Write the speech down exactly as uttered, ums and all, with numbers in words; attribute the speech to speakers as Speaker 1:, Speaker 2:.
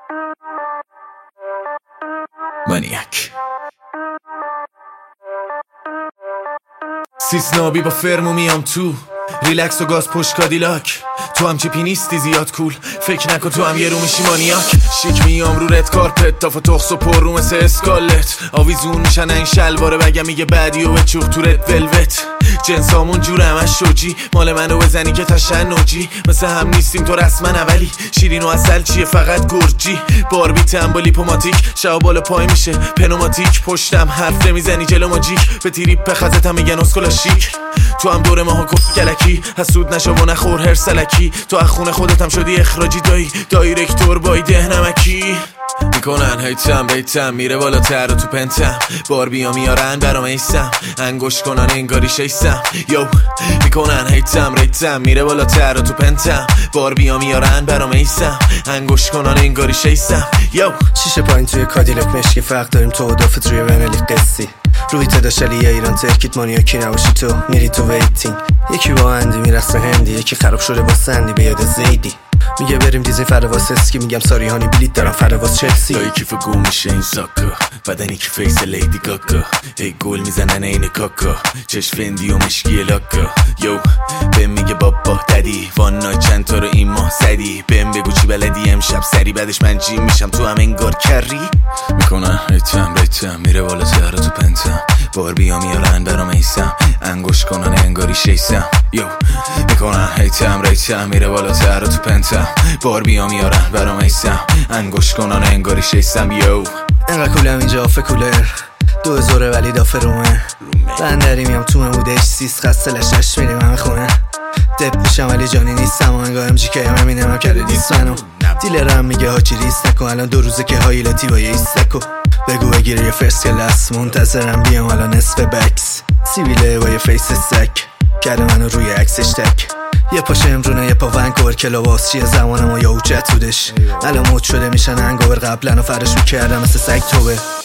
Speaker 1: منیک سیسنابی با فرمو میام تو، ریلکس و گاز پشت کادیلاک. تو هم چپی نیستی زیاد کول، فکر نکن تو هم یه رو میشی مانیاک. شیک میام رو رد کارپت، تاف و تخص و پر رو مثل اسکالت. آویزون میشن این شلواره بگم میگه بعدی و بچوخ تو رد ولوت. جنسامون جوره همش شوجی، مال منو بزنی که تشنجی. مثل هم نیستیم تو رسما ولی شیرین و اصل چیه فقط گرجی. باربی تنبا لیپوماتیک، شب بالا پای میشه پنوماتیک. پشتم حرف نمیزنی جلو ماجیک، به تریپ خزتم میگن اسکولا شیک. تو هم دور ماها کف گلکی، حسود نشو و نخور هر سلکی. تو از خونه خودتم شدی اخراجی دایی، دایرکتور بای ده نمکی. میکنن هیتم بیتم میره بالاتر و تو پنتم. باربیا میارن برام ایسم، انگوش کنن انگاری شیستم. یو میکنن هیتم ریتم میره بالاتر و تو پنتم. باربیا میارن برام ایسم، انگوش کنن انگاری شیستم. یو
Speaker 2: شیشه پایین توی کادیلک مشکی، فرق داریم تو و دافت روی ونلی قصی. روی تداشلی ایران ترکیت مانیاکی نباشی تو میری تو ویتینگ. یکی با اندی میرسه هندی، یکی خراب شده با سندی به یاد زیدی. میگه بریم دیزنی فرواز اسکی، میگم ساری هانی بلیت دارم فرواز چلسی.
Speaker 1: دایی کیف گو میشه این ساکا، بدنی که فیس لیدی گاگا. ای گل میزنن این کاکا، چشم فندی و مشکی لاکا. یو بهم میگه بابا ددی، وان نایت چند تا رو این ماه زدی. بهم بگو چی بلدی امشب سری، بعدش من جیم میشم تو هم انگار کری. میکنن ریتم ریتم میره بالا تر تو پنتم. باربیا میارن برام ایسم، انگوش کنن انگاری شیستم. یو میکنن ریتم ریتم میره بالا تر تو پنتم. باربیا میارن برام ایسم، انگوش کنن انگاری شیستم. یو
Speaker 2: انقدر کولم اینجا آفه کولر، دو زوره ولی دافه رومه. بندری میام تو مموده سیس خسته لشش میریم همه خونه. دب میشم ولی جانی نیستم، انگاه ام جی که هم همینم هم کرده دیست منو. دیلرم میگه هاچی ریست نکن، الان دو روزه که هایلتی با یه ایستکو. بگو بگیره یه فرس کلاس، منتظرم بیام الان نصف بکس. سیبیله با یه فیس سک، کرده منو روی عکسش تک. یه پاشه امرونه یه پا ونکوور، کلاواس چیه زمانم و یا اوچت بودش. الان مد شده میشن انگوور، قبلا و فرش میکردم مثل سگ توبه.